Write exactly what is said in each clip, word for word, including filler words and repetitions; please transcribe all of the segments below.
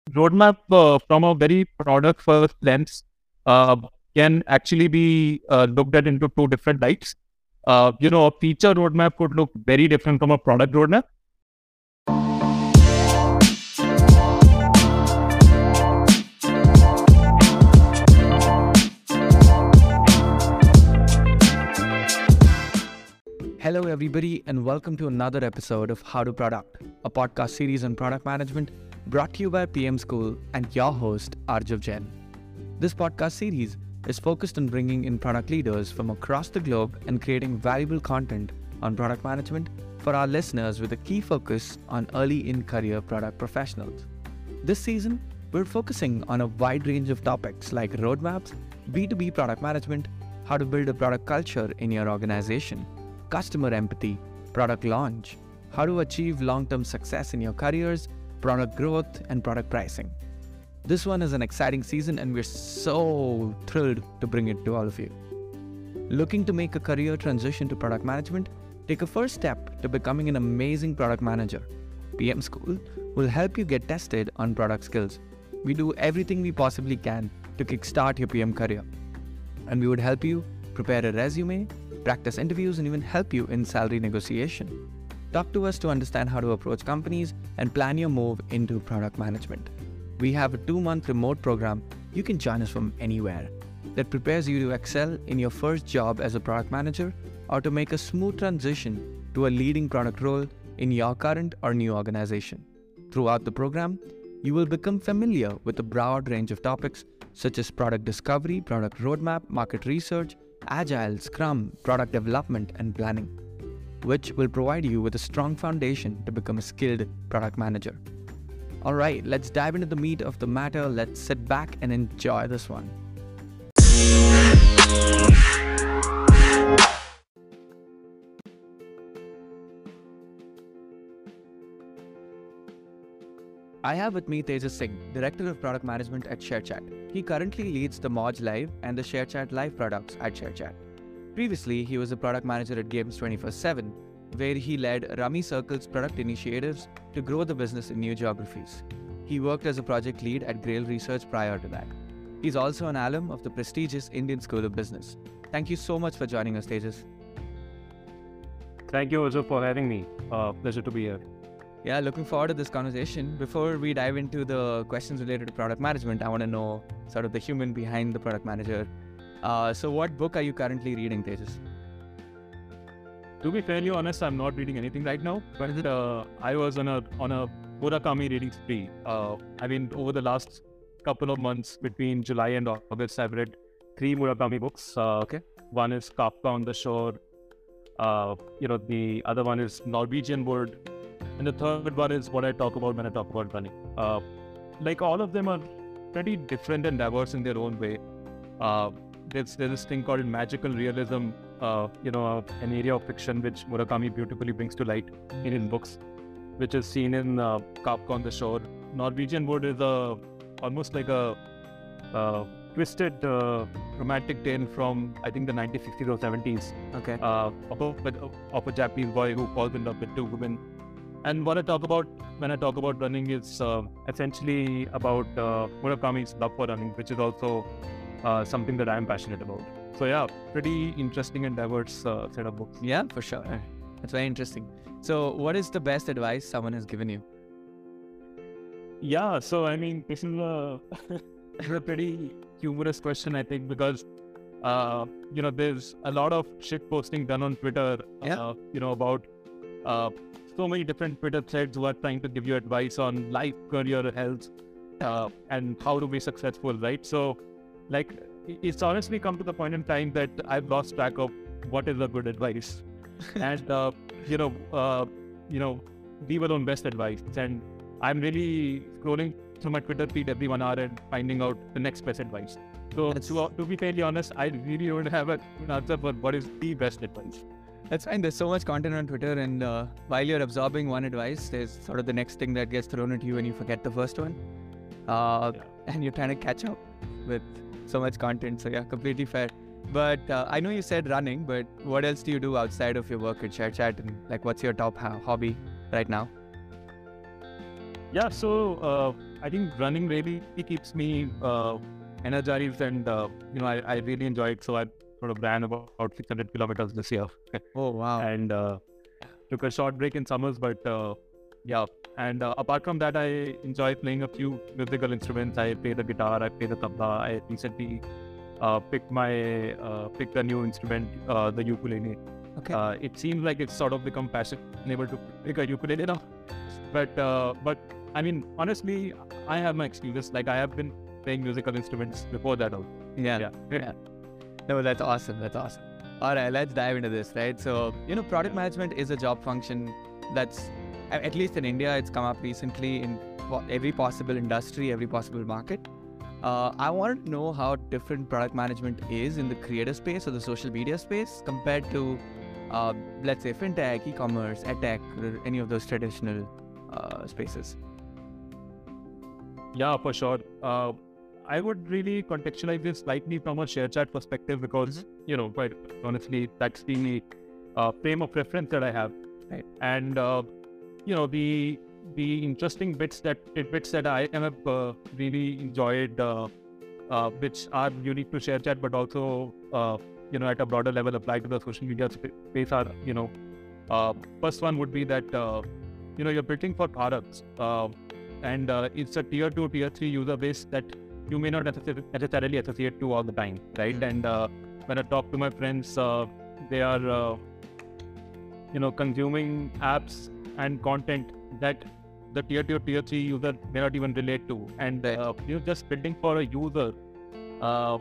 roadmap uh, from a very product first lens uh, can actually be uh, looked at into two different lights. Uh, you know, a feature roadmap could look very different from a product roadmap. Hello, everybody, and welcome to another episode of How to Product, a podcast series on product management brought to you by P M School and your host, Arjav Jain. This podcast series is focused on bringing in product leaders from across the globe and creating valuable content on product management for our listeners with a key focus on early in career product professionals. This season, we're focusing on a wide range of topics like roadmaps, B two B product management, how to build a product culture in your organization, customer empathy, product launch, how to achieve long-term success in your careers, product growth, and product pricing. This one is an exciting season and we're so thrilled to bring it to all of you. Looking to make a career transition to product management? Take a first step to becoming an amazing product manager. P M School will help you get tested on product skills. We do everything we possibly can to kickstart your P M career. And we would help you prepare a resume, practice interviews, and even help you in salary negotiation. Talk to us to understand how to approach companies and plan your move into product management. We have a two-month remote program you can join us from anywhere that prepares you to excel in your first job as a product manager or to make a smooth transition to a leading product role in your current or new organization. Throughout the program, you will become familiar with a broad range of topics such as product discovery, product roadmap, market research, Agile, Scrum, product development, and planning, which will provide you with a strong foundation to become a skilled product manager. All right, let's dive into the meat of the matter. Let's sit back and enjoy this one. I have with me Tejas Singh, Director of Product Management at ShareChat. He currently leads the Moj Live and the ShareChat Live products at ShareChat. Previously, he was a product manager at Games twenty-four seven, where he led Rummy Circle's product initiatives to grow the business in new geographies. He worked as a project lead at Grail Research prior to that. He's also an alum of the prestigious Indian School of Business. Thank you so much for joining us, Tejas. Thank you also for having me. Uh, pleasure to be here. Yeah, looking forward to this conversation. Before we dive into the questions related to product management, I want to know sort of the human behind the product manager. Uh, so what book are you currently reading, Tejas? To be fairly honest, I'm not reading anything right now, but uh, I was on a on a Murakami reading spree. Uh, I mean, over the last couple of months, between July and August, I've read three Murakami books. Uh, Okay. One is Kafka on the Shore. Uh, you know, the other one is Norwegian Wood. And the third one is what I talk about when I talk about running. Uh, like all of them are pretty different and diverse in their own way. Uh, there's, there's this thing called magical realism, uh, you know, uh, an area of fiction which Murakami beautifully brings to light in his books, which is seen in uh, Kafka on the Shore. Norwegian Wood is a almost like a uh, twisted uh, romantic tale from, I think, the nineteen sixties or seventies Okay. uh, of, a, of a Japanese boy who falls in love with two women. And what I talk about when I talk about running is uh, essentially about uh, Murakami's love for running, which is also uh, something that I'm passionate about. So yeah, pretty interesting and diverse uh, set of books. Yeah, for sure. That's very interesting. So what is the best advice someone has given you? Yeah, so I mean, this is a, this is a pretty humorous question, I think, because uh, you know, there's a lot of shit posting done on Twitter, Yeah. uh, you know, about uh, so many different Twitter threads who are trying to give you advice on life, career, health, uh, and how to be successful, right? So, like, it's honestly come to the point in time that I've lost track of what is a good advice, and uh, you know, uh, you know, leave alone best advice. And I'm really scrolling through my Twitter feed every one hour and finding out the next best advice. So, to, to be fairly honest, I really don't have a good answer for what is the best advice. That's fine. There's so much content on Twitter, and uh, while you're absorbing one advice, there's sort of the next thing that gets thrown at you and you forget the first one. Uh, Yeah. And you're trying to catch up with so much content. So yeah, completely fair. But uh, I know you said running, but what else do you do outside of your work at ShareChat? And like, what's your top ho- hobby right now? Yeah, so uh, I think running really keeps me uh, energized, and uh, you know, I, I really enjoy it. So I sort of ran about, about six hundred kilometers this year. Oh, wow. And uh, took a short break in summers, but uh, yeah. And uh, apart from that, I enjoy playing a few musical instruments. I play the guitar, I play the tabla. I recently uh, picked my uh, picked a new instrument, uh, the ukulele. Okay. Uh, it seems like it's sort of become fashionable to pick a ukulele now. But uh, but I mean, honestly, I have my excuses. Like I have been playing musical instruments before that also. Yeah. Yeah. yeah. No, that's awesome. That's awesome. All right, let's dive into this, right? So, you know, product management is a job function that's, at least in India, it's come up recently in every possible industry, every possible market. Uh, I want to know how different product management is in the creator space or the social media space compared to, uh, let's say, fintech, e-commerce, edtech, or any of those traditional uh, spaces. Yeah, for sure. Uh, I would really contextualize this slightly from a ShareChat perspective because, mm-hmm. you know, quite honestly, that's the uh, frame of reference that I have. Right. And, uh, you know, the the interesting bits that tidbits that I have uh, really enjoyed, uh, uh, which are unique to ShareChat, but also, uh, you know, at a broader level applied to the social media space are, you know, uh, first one would be that, uh, you know, you're building for products uh, and uh, it's a tier two, tier three user base that you may not necessarily associate to all the time, right? Mm-hmm. And uh, when I talk to my friends, uh, they are, uh, you know, consuming apps and content that the tier two, tier three user may not even relate to. And uh, you're just building for a user uh,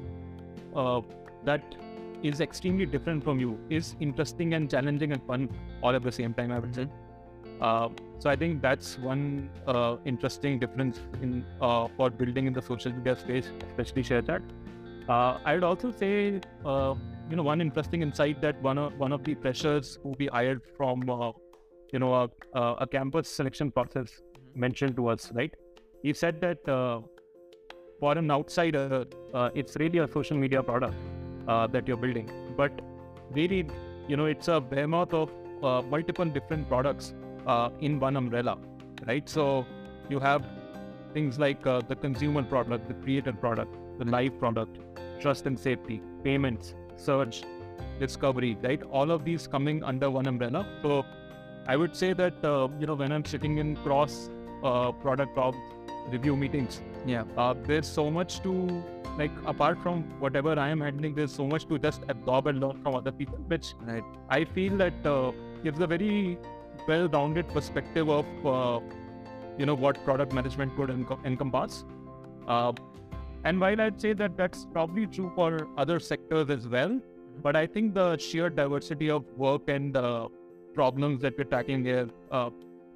uh, that is extremely different from you, is interesting and challenging and fun all at the same time, I would say. Uh, so I think that's one uh, interesting difference in uh, for building in the social media space, especially ShareChat. Uh, I would also say, uh, you know, one interesting insight that one of one of the freshers who we hired from, uh, you know, a, a campus selection process mm-hmm. mentioned to us, right? He said that uh, for an outsider, uh, it's really a social media product uh, that you're building, but really, you know, it's a behemoth of uh, multiple different products. Uh, in one umbrella, right? So you have things like uh, the consumer product, the creator product, the live product, trust and safety, payments, search, discovery, right? All of these coming under one umbrella. So I would say that, uh, you know, when I'm sitting in cross uh, product of review meetings, yeah, uh, there's so much to, like, apart from whatever I am handling, there's so much to just absorb and learn from other people, which right. I feel that uh, gives a very well-rounded perspective of uh, you know what product management could enc- encompass. Uh, and while I'd say that that's probably true for other sectors as well, mm-hmm. but I think the sheer diversity of work and uh, problems that we're tackling here uh,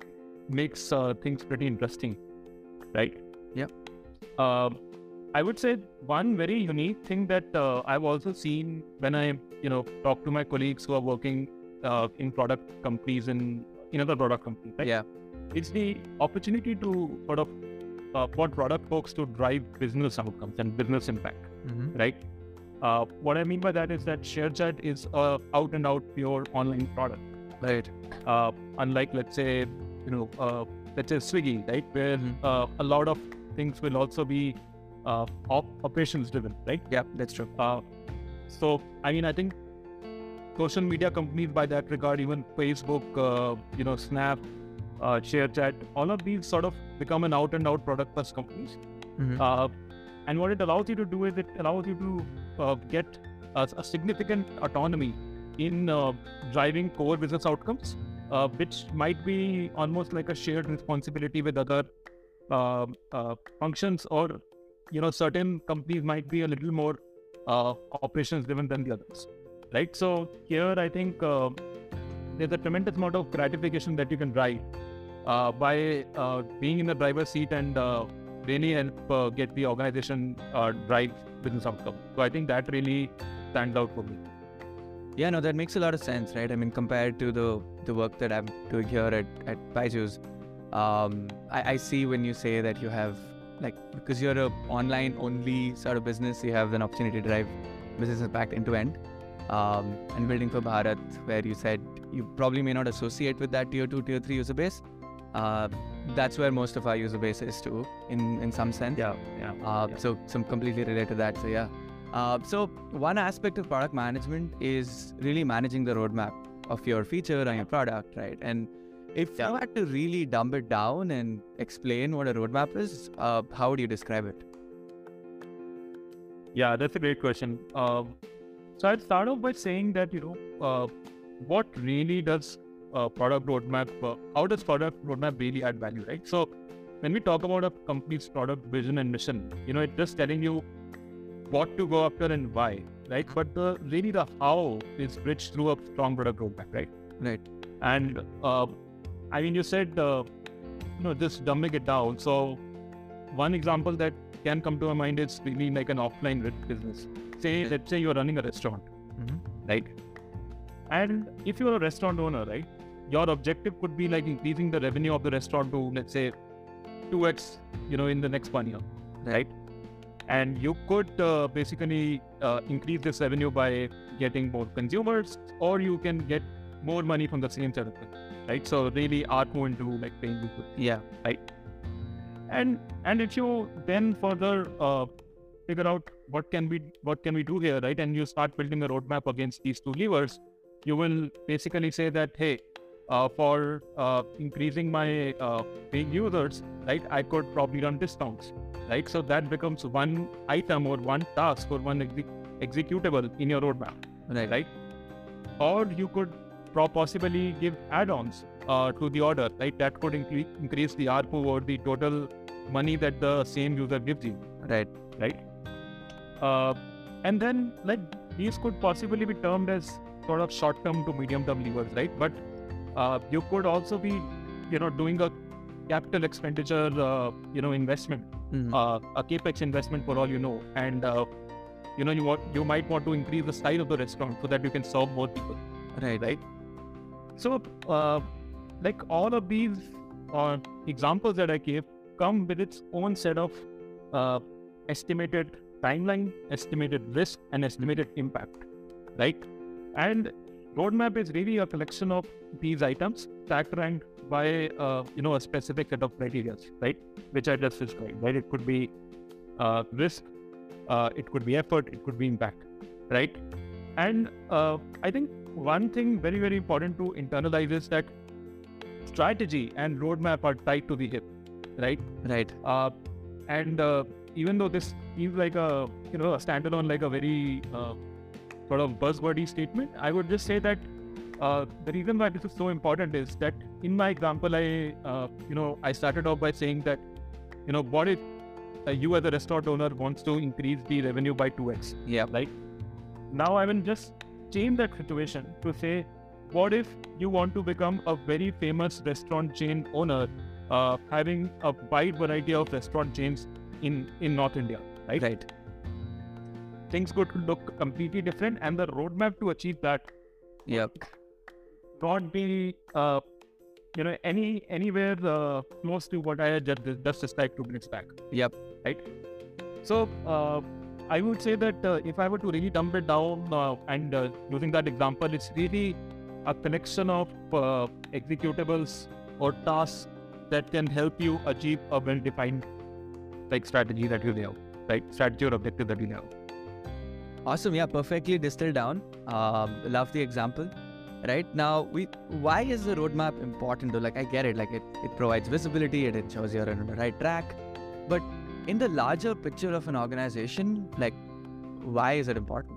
makes uh, things pretty interesting, right? Yeah. Uh, I would say one very unique thing that uh, I've also seen when I you know talk to my colleagues who are working uh, in product companies and in other product companies, right? Yeah. It's the opportunity to sort of uh, for product folks to drive business outcomes and business impact, mm-hmm. right? Uh, what I mean by that is that ShareChat is a out and out pure online product, right? Uh, unlike, let's say, you know, uh, let's say Swiggy, right, where mm-hmm. uh, a lot of things will also be uh, op- operations driven, right? Yeah, that's true. Uh, so, I mean, I think social media companies by that regard, even Facebook, uh, you know, Snap, uh, ShareChat, all of these sort of become an out and out product plus companies. Mm-hmm. Uh, and what it allows you to do is it allows you to uh, get a, a significant autonomy in uh, driving core business outcomes, uh, which might be almost like a shared responsibility with other uh, uh, functions, or, you know, certain companies might be a little more uh, operations driven than the others. Right. So here, I think uh, there's a tremendous amount of gratification that you can drive uh, by uh, being in the driver's seat and uh, really help uh, get the organization uh, drive business outcome. So I think that really stands out for me. Yeah, no, that makes a lot of sense, right? I mean, compared to the the work that I'm doing here at at Byju's, um, I, I see when you say that you have, like, because you're a online only sort of business, you have an opportunity to drive business impact end to end. Um, and building for Bharat, where you said you probably may not associate with that tier two, tier three user base. Uh, that's where most of our user base is too, in in some sense. Yeah, yeah. Uh, yeah. So some completely related to that. So yeah. Uh, so one aspect of product management is really managing the roadmap of your feature and your product, right? And if Yeah. you had to really dumb it down and explain what a roadmap is, uh, how would you describe it? Yeah, that's a great question. Um, so I'd start off by saying that, you know, uh, what really does uh, product roadmap, uh, how does product roadmap really add value, right? So when we talk about a company's product vision and mission, you know, it's just telling you what to go after and why, right? But the really the how is bridged through a strong product roadmap, right? Right. And uh, I mean, you said, uh, you know, just dumbing it down. So one example that can come to my mind is really like an offline business. Say, let's say you're running a restaurant, Mm-hmm. right? And if you're a restaurant owner, right, your objective could be like increasing the revenue of the restaurant to, let's say, two x, you know, in the next one year, right? And you could uh, basically uh, increase this revenue by getting more consumers, or you can get more money from the same set of things, right? So really R P U into like paying people, Yeah. right? And and if you then further uh, figure out what can we what can we do here, right? And you start building a roadmap against these two levers, you will basically say that, hey, uh, for uh, increasing my uh, paying users, right, I could probably run discounts, right? So that becomes one item or one task or one exe- executable in your roadmap, Right. right? Or you could pro- possibly give add-ons uh, to the order, right? That could incre- increase the R P U or the total money that the same user gives you, Right. right? Uh, and then like these could possibly be termed as sort of short-term to medium-term levers, right? But uh, you could also be, you know, doing a capital expenditure, uh, you know, investment, Mhm. uh, a capex investment for all you know, and uh, you know, you want you might want to increase the size of the restaurant so that you can serve more people, Right. right? So, uh, like all of these uh, examples that I gave come with its own set of uh, estimated timeline, estimated risk, and estimated impact, right? And roadmap is really a collection of these items stacked ranked by uh, you know a specific set of criteria, right? Which I just described, right? It could be uh, risk, uh, it could be effort, it could be impact, right? And uh, I think one thing very very important to internalize is that strategy and roadmap are tied to the hip, right? Right. Uh, and uh, even though this seems like a you know a standalone, like a very uh, sort of buzzwordy statement, I would just say that uh, the reason why this is so important is that in my example, I uh, you know I started off by saying that you know what if uh, you as a restaurant owner wants to increase the revenue by two x, Yeah. right? Now I will just change that situation to say, what if you want to become a very famous restaurant chain owner, uh, having a wide variety of restaurant chains in, in North India, right? Right. Things could look completely different, and the roadmap to achieve that Yep. not be, uh, you know, any anywhere uh, close to what I had just, just described two minutes back, Yep. right? So uh, I would say that uh, if I were to really dump it down uh, and uh, using that example, it's really a collection of uh, executables or tasks that can help you achieve a well-defined like strategy that you lay out, right? Strategy or objective that you lay out. Awesome. Yeah, perfectly distilled down. Um, love the example. Right now, we why is the roadmap important? Though, like I get it, like it, it provides visibility, it ensures you're on the right track. But in the larger picture of an organization, like why is it important?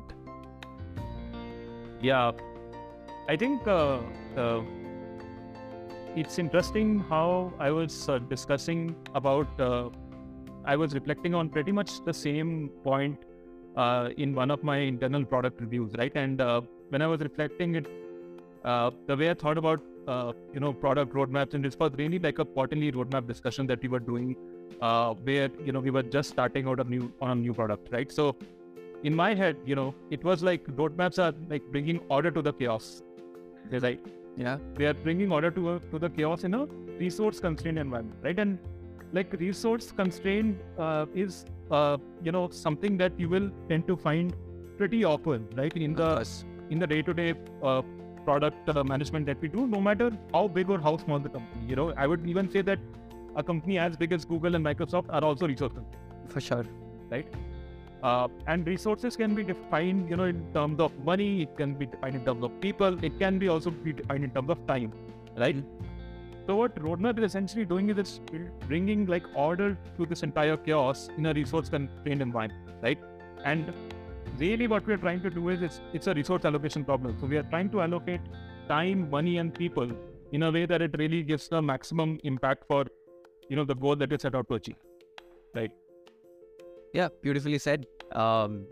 Yeah, I think uh, uh, it's interesting how I was uh, discussing about. Uh, I was reflecting on pretty much the same point uh, in one of my internal product reviews, right? And uh, when I was reflecting it, uh, the way I thought about uh, you know product roadmaps, and this was really like a quarterly roadmap discussion that we were doing, uh, where you know we were just starting out a new on a new product, right? So in my head, you know, it was like roadmaps are like bringing order to the chaos. They're like Yeah. they are bringing order to a, to the chaos in a resource constrained environment, right? And like resource constraint uh, is uh, you know something that you will tend to find pretty often, right? In the Yes. in the day-to-day uh, product uh, management that we do, no matter how big or how small the company. You know, I would even say that a company as big as Google and Microsoft are also resource constrained. For sure. Right? Uh, and resources can be defined, you know, in terms of money, it can be defined in terms of people, it can be also be defined in terms of time, right? Mm-hmm. So what roadmap is essentially doing is it's bringing like order to this entire chaos in a resource constrained environment, right? And really what we're trying to do is it's, it's a resource allocation problem. So we are trying to allocate time, money, and people in a way that it really gives the maximum impact for, you know, the goal that we set out to achieve, right? Yeah, beautifully said. Um,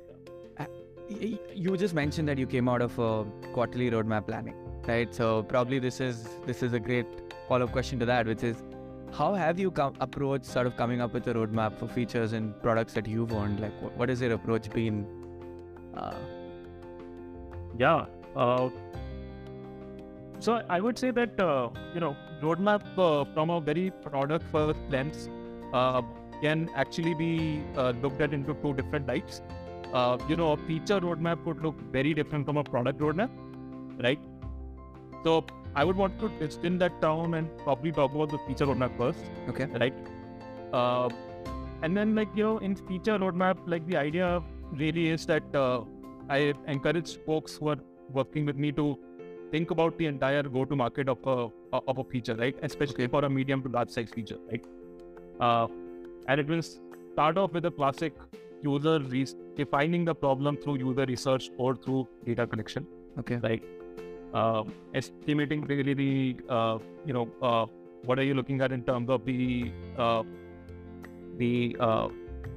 you just mentioned that you came out of a quarterly roadmap planning, right? So probably this is this is a great follow-up question to that, which is, how have you come approached sort of coming up with a roadmap for features and products that you've owned? Like, what, what has your approach been? Uh, yeah. Uh, so I would say that uh, you know, roadmap uh, from a very product-first lens Uh, can actually be uh, looked at into two different lights. Uh, you know, a feature roadmap would look very different from a product roadmap, right? So I would want to distill that down and probably talk about the feature roadmap first. Okay. Right. Uh, and then, like, you know, in feature roadmap, like the idea really is that uh, I encourage folks who are working with me to think about the entire go-to-market of a of a feature, right? Especially okay. for a medium to large size feature, right? Uh, and it will start off with a classic user re- defining the problem through user research or through data collection. Okay. Right. Uh, estimating really the uh, you know uh, what are you looking at in terms of the uh, the uh,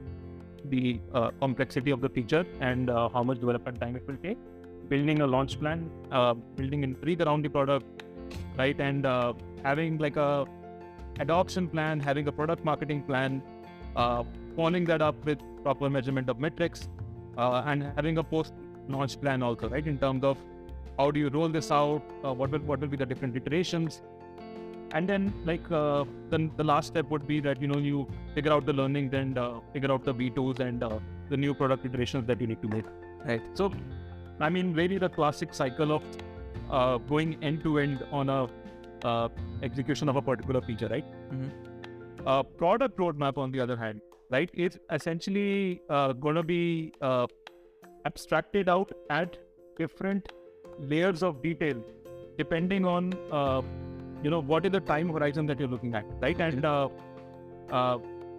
the uh, complexity of the feature and uh, how much development time it will take. Building a launch plan, uh, building intrigue around the product, right, and uh, having like a adoption plan, having a product marketing plan, uh, following that up with proper measurement of metrics, uh, and having a post-launch plan also, right, in terms of how do you roll this out, uh, what will what will be the different iterations, and then like uh, then the last step would be that you know you figure out the learnings and uh, figure out the V twos and uh, the new product iterations that you need to make, right? So, I mean, really the classic cycle of uh, going end to end on a uh, execution of a particular feature, right? Mm-hmm. Uh, product roadmap, on the other hand, right, is essentially uh, going to be uh, abstracted out at different layers of detail, depending on uh, you know what is the time horizon that you're looking at, right? And uh, uh,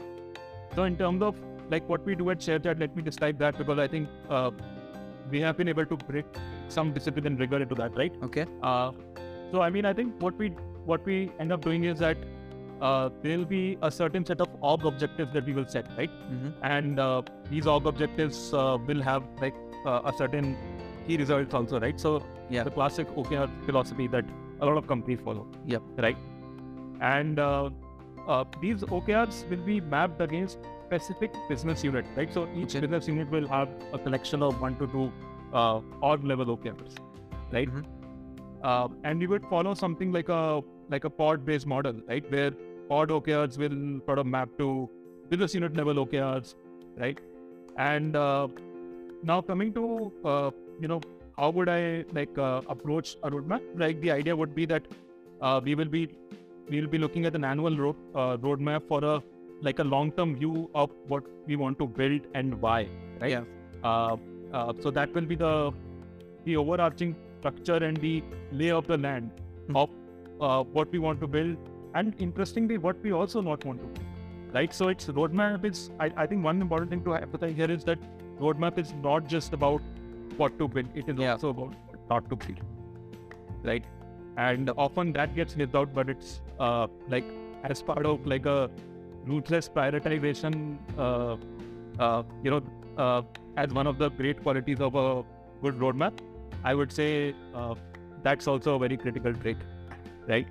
so, in terms of like what we do at ShareChat, let me describe that because I think uh, we have been able to bring some discipline and rigor into that, right? Okay. Uh, so I mean, I think what we what we end up doing is that uh, there will be a certain set of org objectives that we will set, right? Mm-hmm. And uh, these org objectives uh, will have like uh, a certain key results also, right? So yeah, the classic O K R philosophy that a lot of companies follow. Yep. Right. And uh, uh, these O K Rs will be mapped against specific business unit, right? So each okay. business unit will have a collection of one to two uh, org level O K Rs, right? Mm-hmm. Uh, and we would follow something like a like a pod based model, right? Where pod O K Rs will sort of map to business unit level O K Rs, right? And uh, now coming to uh, you know how would I like uh, approach a roadmap? Like the idea would be that uh, we will be we will be looking at an annual road uh, roadmap for a like a long term view of what we want to build and why, right? Yeah. Uh, uh, so that will be the the overarching structure and the lay of the land mm-hmm. of uh, what we want to build, and interestingly, what we also not want to build, right? So it's roadmap is I, I think one important thing to emphasize here is that roadmap is not just about what to build; it is yeah. also about what not to build, right? And often that gets missed out, but it's uh, like as part of like a ruthless prioritization, uh, uh, you know, uh, as one of the great qualities of a good roadmap, I would say uh, that's also a very critical trait, right?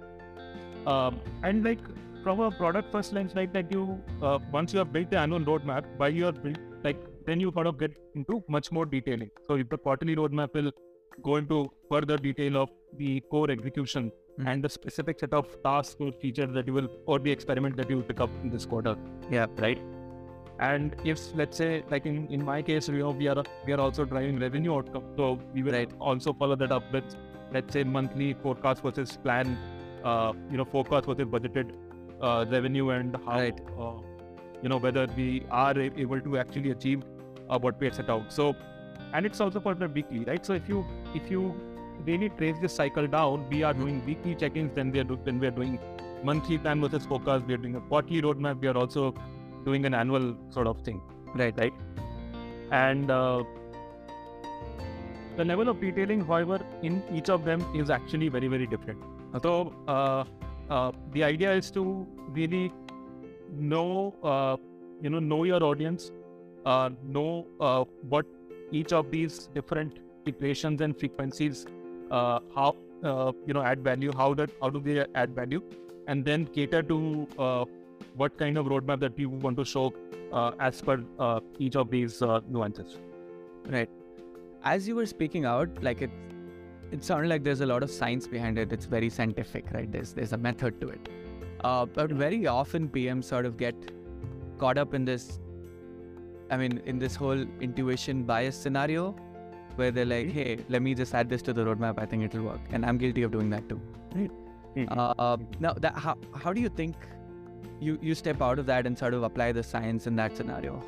Um, and like from a product first lens, like that you uh, once you have built the annual roadmap, by your build, like then you kind of get into much more detailing. So if the quarterly roadmap will go into further detail of the core execution mm-hmm. and the specific set of tasks or features that you will, or the experiment that you will pick up in this quarter. Yeah. Right. And if let's say, like in, in my case, you know, we are we are also driving revenue outcome, so we will right. also follow that up with, let's say, monthly forecast versus plan, uh, you know, forecast versus budgeted uh, revenue and how, Right. uh, you know, whether we are a- able to actually achieve uh, what we had set out. So, and it's also for the weekly, right? So if you if you really trace this cycle down, we are doing weekly check-ins, then we are do, then we are doing monthly plan versus forecast. We are doing a quarterly roadmap. We are also doing an annual sort of thing, Right. right? And uh, the level of detailing, however, in each of them is actually very, very different. So uh, uh, the idea is to really know, uh, you know, know your audience, uh, know uh, what each of these different iterations and frequencies, uh, how uh, you know add value, how that how do they add value, and then cater to uh, what kind of roadmap that we want to show uh, as per uh, each of these uh, nuances. Right. As you were speaking out, like it, it sounded like there's a lot of science behind it. It's very scientific, right? There's there's a method to it. Uh, but very often P Ms sort of get caught up in this. I mean, in this whole intuition bias scenario, where they're like, "Hey, let me just add this to the roadmap. I think it'll work," and I'm guilty of doing that too. Right. Mm-hmm. Uh, now, that how how do you think you you step out of that and sort of apply the science in that scenario?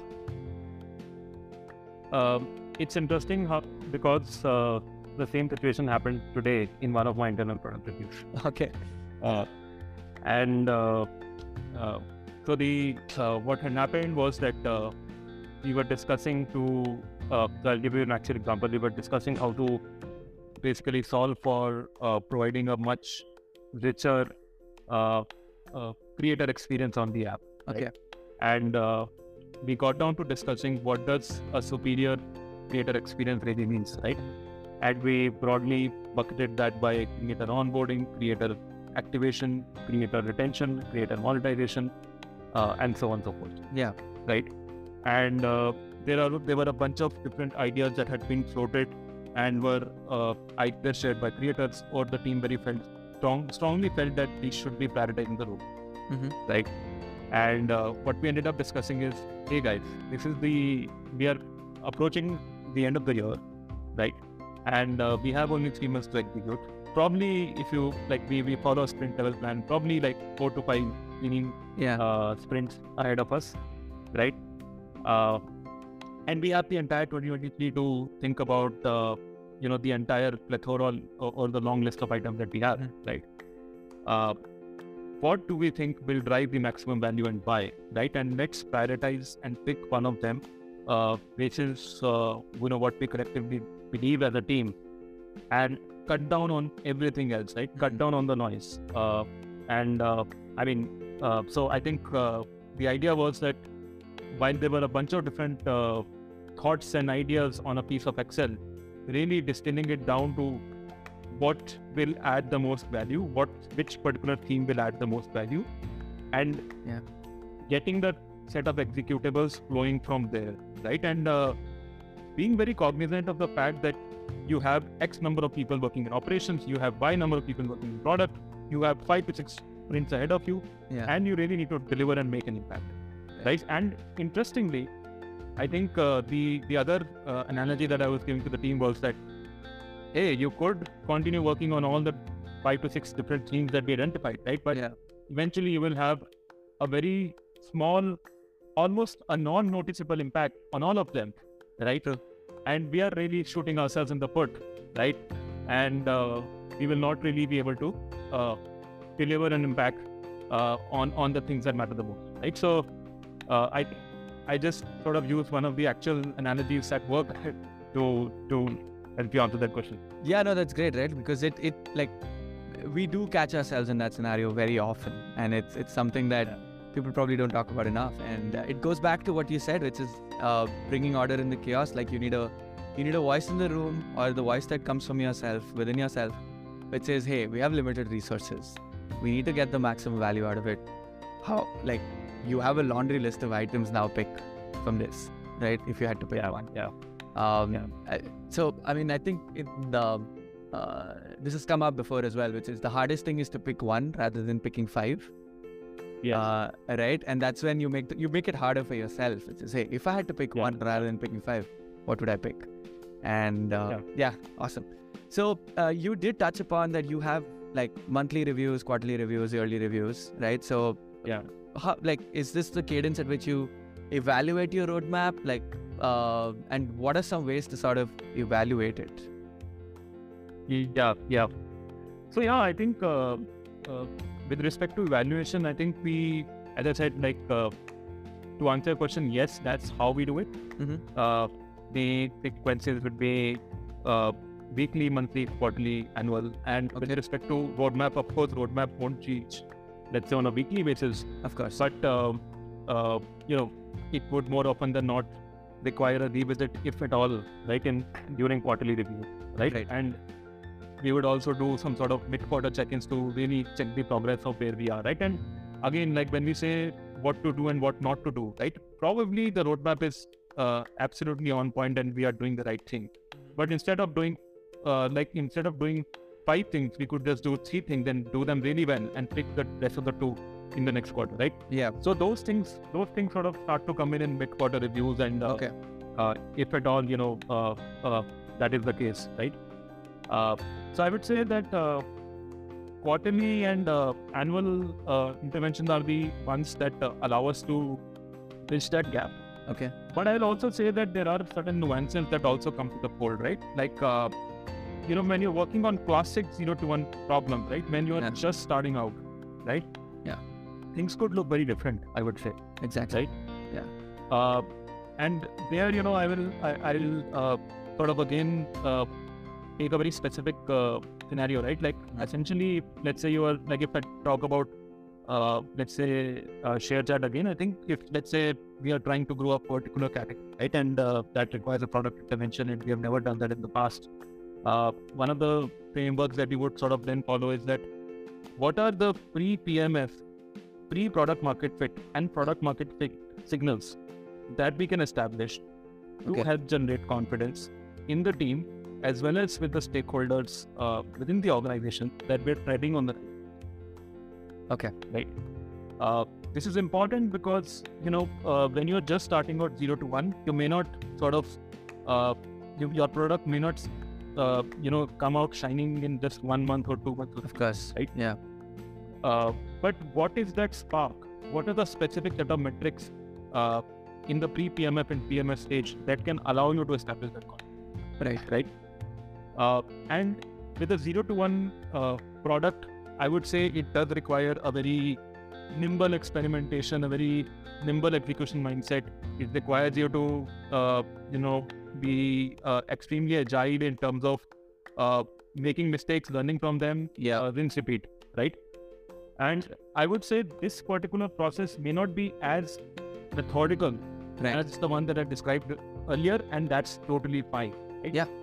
Um, it's interesting how because uh, the same situation happened today in one of my internal product reviews. Okay. Uh, and uh, uh, so the uh, what had happened was that uh, we were discussing to. Uh, so I'll give you an actual example. We were discussing how to basically solve for uh, providing a much richer uh, uh, creator experience on the app. Okay. Right? And uh, we got down to discussing what does a superior creator experience really means, right? And we broadly bucketed that by creator onboarding, creator activation, creator retention, creator monetization, uh, and so on and so forth. Yeah. Right. And uh, there are there were a bunch of different ideas that had been floated and were uh, either shared by creators or the team very felt strong strongly felt that these should be prioritized in the room. Mm-hmm. Right. And uh, what we ended up discussing is, hey guys, this is the we are approaching the end of the year, right? And uh, we have only three months to execute. Probably, if you like, we, we follow a sprint level plan. Probably like four to five meaning Yeah. uh, sprints ahead of us, right? Uh, and we have the entire twenty twenty-three to think about, uh, you know, the entire plethora or, or the long list of items that we have, Mm-hmm. right? Uh, what do we think will drive the maximum value and why, right? And let's prioritize and pick one of them, uh, which is, uh, you know, what we collectively believe as a team, and cut down on everything else, right? Mm-hmm. Cut down on the noise. Uh, and uh, I mean, uh, so I think uh, the idea was that while there were a bunch of different uh, thoughts and ideas on a piece of Excel, really distilling it down to what will add the most value, what which particular theme will add the most value, and Yeah. getting the set of executables flowing from there, right? And uh, being very cognizant of the fact that you have X number of people working in operations, you have Y number of people working in product, you have five to six sprints ahead of you, Yeah. and you really need to deliver and make an impact, right? And interestingly, I think uh, the the other uh, analogy that I was giving to the team was that, hey, you could continue working on all the five to six different themes that we identified, right? But Yeah. eventually you will have a very small, almost a non-noticeable impact on all of them, right? True. And we are really shooting ourselves in the foot, right? And uh, we will not really be able to uh, deliver an impact uh, on on the things that matter the most, right? So uh, I I just sort of use one of the actual analogies that work to to help you answer that question. Yeah, no, that's great, right? Because it, it like, we do catch ourselves in that scenario very often. And it's it's something that Yeah. people probably don't talk about enough. And uh, it goes back to what you said, which is uh, bringing order in the chaos. Like you need a, you need a voice in the room, or the voice that comes from yourself, within yourself, which says, hey, we have limited resources. We need to get the maximum value out of it. How, like, you have a laundry list of items now, pick from this, right? If you had to pick Yeah, one. yeah. Um, Yeah. I, so, I mean, I think it, the uh, this has come up before as well, which is the hardest thing is to pick one rather than picking five. Yeah. Uh, right, and that's when you make the, you make it harder for yourself. Which is, hey, if I had to pick Yeah. one rather than picking five, what would I pick? And uh, Yeah. yeah, awesome. So uh, you did touch upon that you have like monthly reviews, quarterly reviews, yearly reviews, right? So yeah. how, like, is this the cadence at which you evaluate your roadmap? Like, uh, and what are some ways to sort of evaluate it? Yeah, yeah. So yeah, I think uh, uh, with respect to evaluation, I think we, as I said, like uh, to answer your question, yes, that's how we do it. Mm-hmm. Uh, the sequences would be uh, weekly, monthly, quarterly, annual, and Okay. with respect to roadmap, of course, roadmap won't change, let's say on a weekly basis, Of course. but uh, uh, you know, it would more often than not require a revisit, if at all, right, in during quarterly review, right? Right. And we would also do some sort of mid-quarter check-ins to really check the progress of where we are, right? And again, like when we say what to do and what not to do, right? Probably the roadmap is uh, absolutely on point and we are doing the right thing. But instead of doing, uh, like instead of doing five things, we could just do three things and do them really well and pick the rest of the two in the next quarter, right? Yeah. So those things, those things sort of start to come in in mid-quarter reviews, and uh, Okay. uh, if at all, you know, uh, uh, that is the case, right? Uh, so I would say that uh, quarterly and uh, annual uh, interventions are the ones that uh, allow us to bridge that gap. Okay. But I'll also say that there are certain nuances that also come to the fold, right? Like, uh, you know, when you're working on classic zero to one problem, right? When you're Yeah. just starting out, right? Yeah. Things could look very different, I would say. Exactly. Right? Yeah. Uh, and there, you know, I will, I, I will uh, sort of again uh, take a very specific uh, scenario, right? Like Mm. essentially, let's say you are, like if I talk about, uh, let's say uh, ShareChat again, I think if, let's say we are trying to grow a particular category, right? And uh, that requires a product intervention and we have never done that in the past. Uh, one of the frameworks that we would sort of then follow is that what are the pre-P M F, pre-product market fit and product market fit signals that we can establish to Okay. help generate confidence in the team as well as with the stakeholders uh, within the organization that we're treading on the Okay. right. Uh, this is important because, you know, uh, when you're just starting out zero to one, you may not sort of, uh, you, your product may not, uh, you know, come out shining in just one month or two months. Of course. Right. Yeah. Uh, but what is that spark? What are the specific set of metrics uh, in the pre-P M F and P M S stage that can allow you to establish that confidence? Right. Right. Uh, and with a zero to one uh, product, I would say it does require a very nimble experimentation, a very nimble execution mindset. It requires you to, uh, you know, be uh, extremely agile in terms of uh, making mistakes, learning from them, Yeah. uh, rinse, repeat, right? And I would say this particular process may not be as methodical Right. as the one that I described earlier, and that's totally fine. Right? Yeah.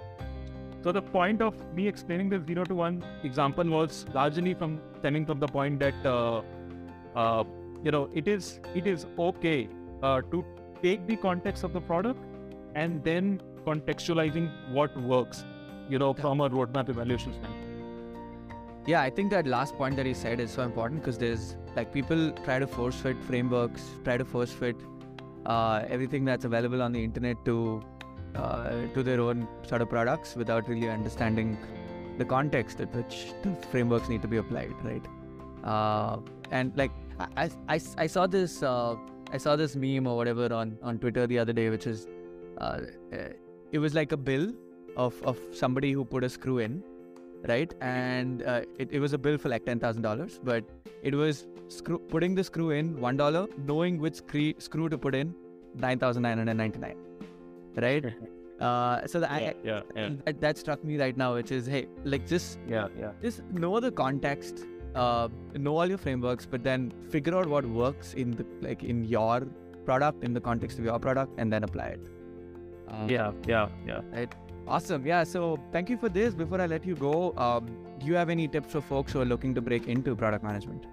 So the point of me explaining this zero to one example was largely from stemming from the point that uh, uh, you know it is it is okay uh, to take the context of the product and then contextualizing what works, you know, Yeah. from a roadmap evaluation standpoint. Yeah, I think that last point that you said is so important because there's like people try to force fit frameworks, try to force fit uh, everything that's available on the internet to uh, to their own sort of products without really understanding the context at which the frameworks need to be applied, right? Uh, and like I, I, I, I saw this uh, I saw this meme or whatever on, on Twitter the other day, which is uh, uh, it was like a bill of, of somebody who put a screw in. Right, and uh, it, it was a bill for like ten thousand dollars, but it was screw, putting the screw in one dollar, knowing which screw, screw to put in nine thousand nine hundred ninety-nine. Right, uh, so the, yeah, I, yeah, yeah, that, that struck me right now, which is hey, like just yeah, yeah. just know the context, uh, know all your frameworks, but then figure out what works in the like in your product, in the context of your product, and then apply it. Um, Yeah, yeah, yeah. Right. Awesome. Yeah. So thank you for this. Before I let you go, um, do you have any tips for folks who are looking to break into product management?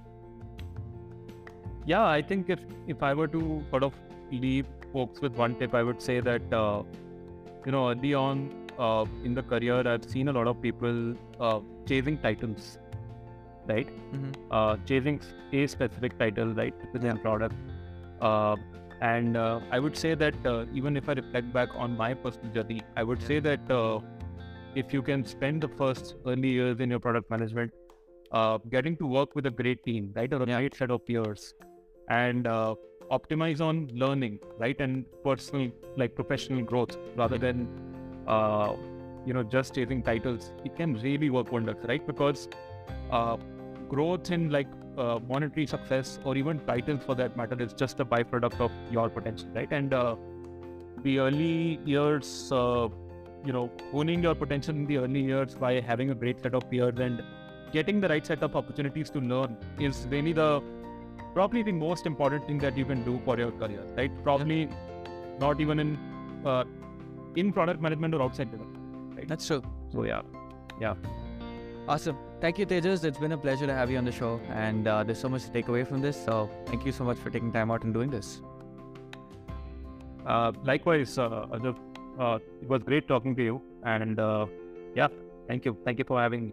Yeah, I think if if I were to sort of leave folks with one tip, I would say that uh, you know early on uh, in the career, I've seen a lot of people uh, chasing titles, right? Mm-hmm. Uh, chasing a specific title, right, within a product. Uh, and uh, I would say that uh, even if I reflect back on my personal journey, I would Yeah. say that uh, if you can spend the first early years in your product management uh, getting to work with a great team, right, or a Yeah. great set of peers, and uh, optimize on learning, right, and personal, like professional growth, rather than uh, you know just chasing titles, it can really work wonders, right? Because uh, growth in like uh, monetary success or even titles for that matter is just a byproduct of your potential, right? And uh, the early years, uh, you know, owning your potential in the early years by having a great set of peers and getting the right set of opportunities to learn is really the probably the most important thing that you can do for your career, right? Probably not even in uh, in product management or outside development, right? That's true. So yeah, yeah. Awesome. Thank you, Tejas. It's been a pleasure to have you on the show. And uh, there's so much to take away from this. So thank you so much for taking time out and doing this. Uh, likewise, uh, Ajab, uh, it was great talking to you. And uh, yeah, thank you. Thank you for having me.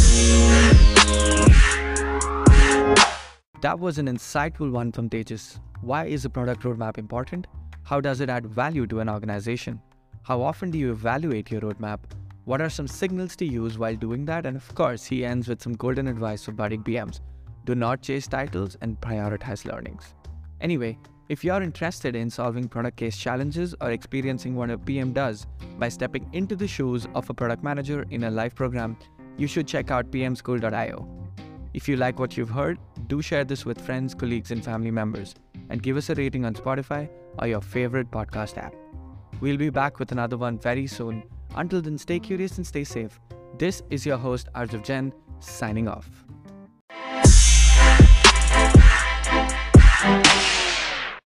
That was an insightful one from Tejas. Why is a product roadmap important? How does it add value to an organization? How often do you evaluate your roadmap? What are some signals to use while doing that? And of course, he ends with some golden advice for budding P Ms. Do not chase titles and prioritize learnings. Anyway, if you're interested in solving product case challenges or experiencing what a P M does by stepping into the shoes of a product manager in a live program, you should check out p m school dot i o. If you like what you've heard, do share this with friends, colleagues, and family members, and give us a rating on Spotify or your favorite podcast app. We'll be back with another one very soon. Until then, stay curious and stay safe. This is your host, Arjav Jain, signing off.